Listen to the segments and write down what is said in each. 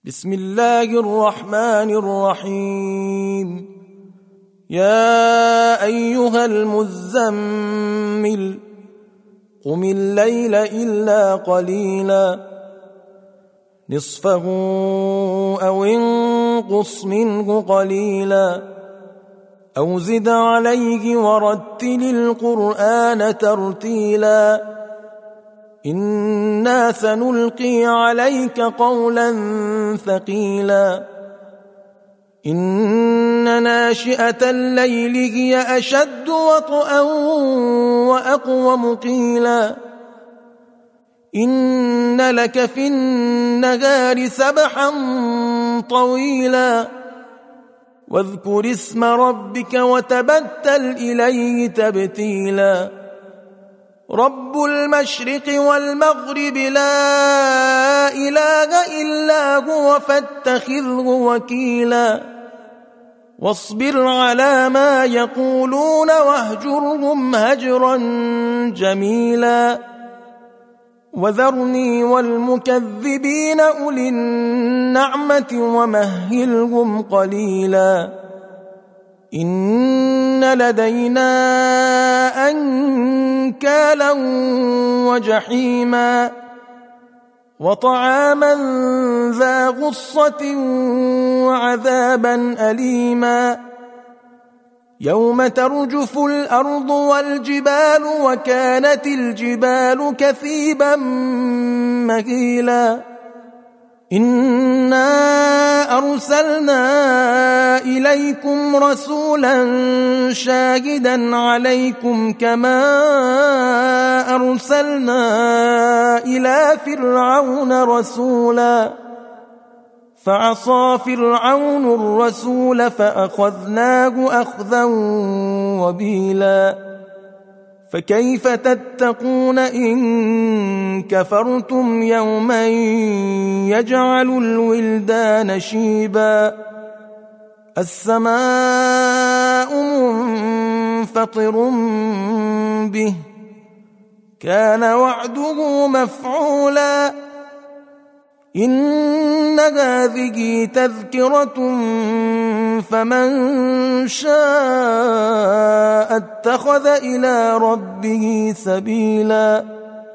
بسم الله الرحمن الرحيم. يا أيها المزمل قم الليل إلا قليلا نصفه أو انقص منه قليلا أو زد عليه ورتل القرآن ترتيلا إنا سنلقي عليك قولا ثقيلا إن ناشئة الليل هي أشد وطئا وأقوم قيلا إن لك في النهار سبحا طويلا واذكر اسم ربك وتبتل إليه تبتيلا رب المشرق والمغرب لا إله إلا هو فاتخذه وكيلا واصبر على ما يقولون واهجرهم هجرا جميلا وذرني والمكذبين أولي النعمة ومهلهم قليلا إن لدينا أنكالا وجحيما وطعاما ذا غصة وعذابا أليما يوم ترجف الأرض والجبال وكانت الجبال كثيبا مهيلا إنا أرسلنا إليكم رسولا شاهدا عليكم كما أرسلنا إلى فرعون رسولا فعصى فرعون الرسول فأخذناه أخذا وبيلا فكيف تتقون إن كفرتم يوما يجعل الولدان شيبا السماء منفطر به كان وعده مفعولا إن هذه تذكرة فمن شاء اتخذ إلى ربه سبيلا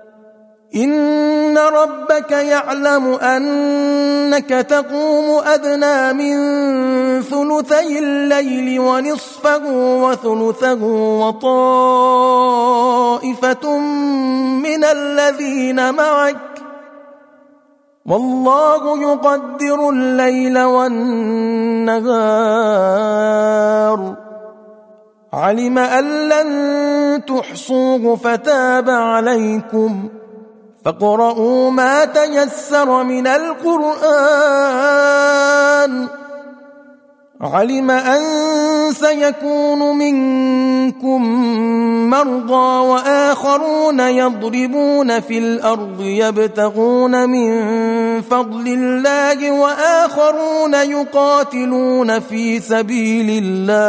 إن ربك يعلم أنك تقوم أدنى من ثلثي الليل ونصفه وثلثه وطائفة من الذين معك والله يقدر الليل والنهار علم أن لن تحصوه فتاب عليكم فاقرؤوا ما تيسر من القرآن علم أن سيكون منكم مرضى وآخرون يضربون في الأرض يبتغون من فضل الله وآخرون يقاتلون في سبيل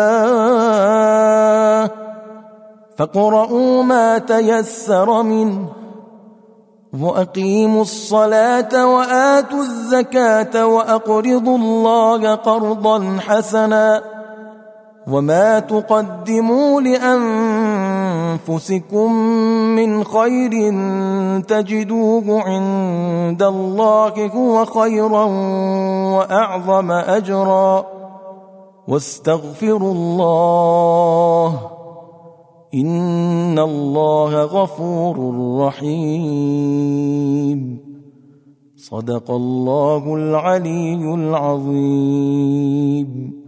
الله فاقرؤوا ما تيسر منه وأقيموا الصلاة وآتوا الزكاة وأقرضوا الله قرضا حسنا وما تقدموا لأنفسكم من خير تجدوه عند الله هو خيرا وأعظم أجرا واستغفروا الله إن الله غفور رحيم صدق الله العلي العظيم.